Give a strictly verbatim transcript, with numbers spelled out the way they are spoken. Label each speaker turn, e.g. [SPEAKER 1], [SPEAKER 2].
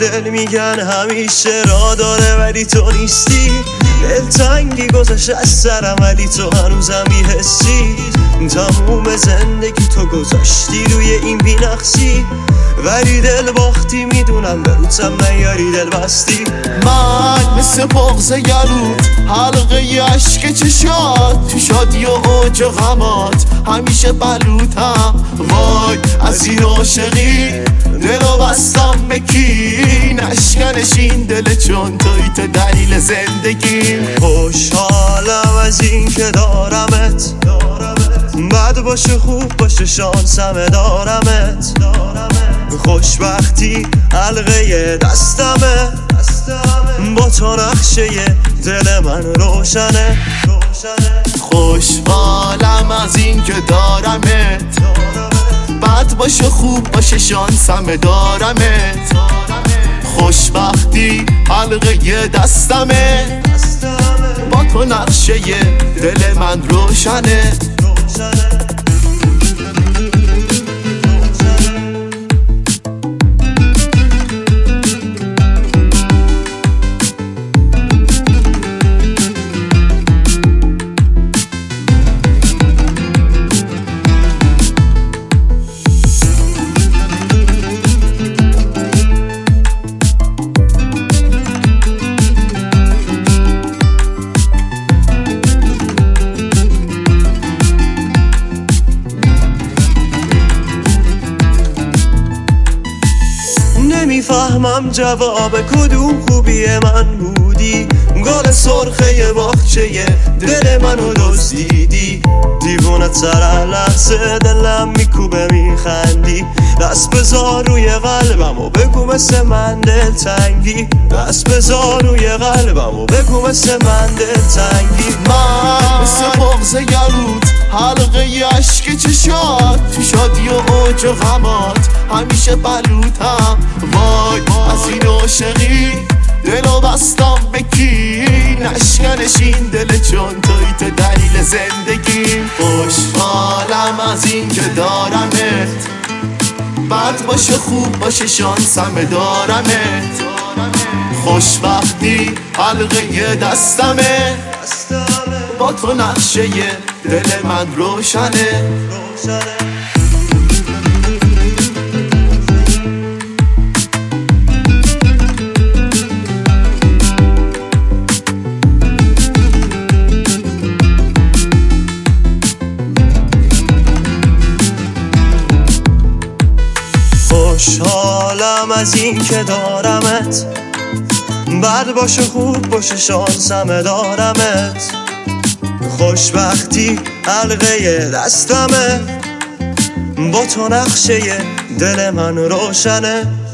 [SPEAKER 1] دل میگن همیشه را داره ولی تو نیستی. دلتنگی گذشت از سرم ولی تو هنوزم بی‌حسی. تموم زندگی تو گذاشتی روی این بینقصی، ولی دل باختی میدونم به روتم نیاری دل بستی.
[SPEAKER 2] من مثل بغض گلوت حلقه عشق چشات، تو شادی و اوج و غمات همیشه بلوتم. وای از این عاشقی دلو بستم به کی، نشکنش این دل چون توی تو دلیل زندگی.
[SPEAKER 1] خوشحالم از این که دارمت، بد باشه خوب باشه شانسمه دارمت. خوشبختی حلقه دستمه، با تو نقشه دل من روشنه.
[SPEAKER 2] خوشحالم از این که دارمت، بد باشه خوب باشه شانسمه دارمت. خوشبختی حلقه دستمه، با تو نقشه دل من روشنه.
[SPEAKER 1] نمیفهمم جواب کدوم خوبی من بودی، گل سرخه باغچه دل منو دزدیدی. دیوونه تر لحظه دلم میکوبه میخندی، دست بذار روی قلبم و بگو مثل من دلتنگی. دست بذار روی قلبم و بگو مثل من دلتنگی.
[SPEAKER 2] من مثل بغض گلوت حلقه عشق چشات، تو شادی و اوج و غمات همیشه بلوتم. وای از این عاشقی دلو بستم به کی، نشکنش این دل چون توی تو دلیل زندگی. خوشحالم از این که دارمت، بد باشه خوب باشه شانسمه دارمت. خوشبختی حلقه دستمه، با تو نقشه دل من روشنه.
[SPEAKER 1] خوشحالم از این که دارمت، بد باشه خوب باشه شانسمه دارمت. خوشبختی حلقه دستمه، با تو نقشه دل من روشنه.